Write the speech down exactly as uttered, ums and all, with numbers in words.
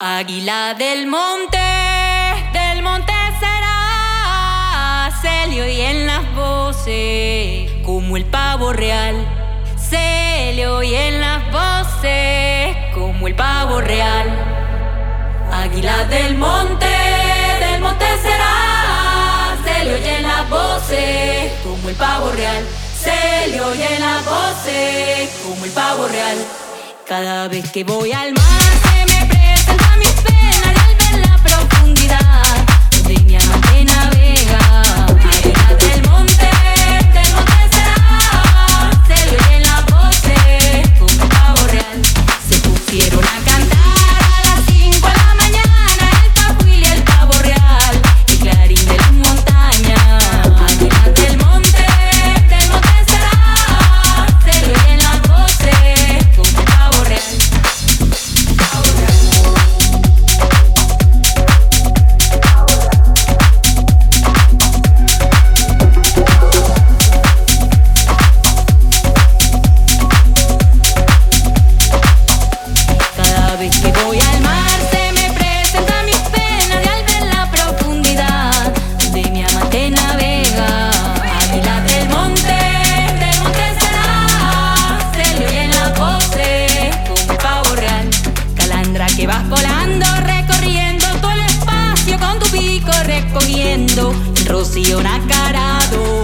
Águila del monte, del monte será, se le oyen las voces como el pavo real. Se le oyen las voces como el pavo real. Águila del monte, del monte será, se le oyen las voces como el pavo real. Se le oyen las voces como el pavo real. Cada vez que voy al mar se me presenta mis penas y al ver la profundidad de mi amante navega. Águila del monte, del monte será, se le oyen las voces como el pavo real. Se pusieron a cantar a las cinco de la mañana el tapuil y el pavo real, el clarín de las montañas. Águila del monte, del monte será, se le oyen las voces como el pavo real. Cada vez que voy al mar se me presentan mis penas y al ver la profundidad de mi amante navega. Águila del monte, del monte será, se le oyen las voces como el pavo real. Calandra que vas volando, recorriendo todo el espacio con tu pico recogiendo el rocío nacarado.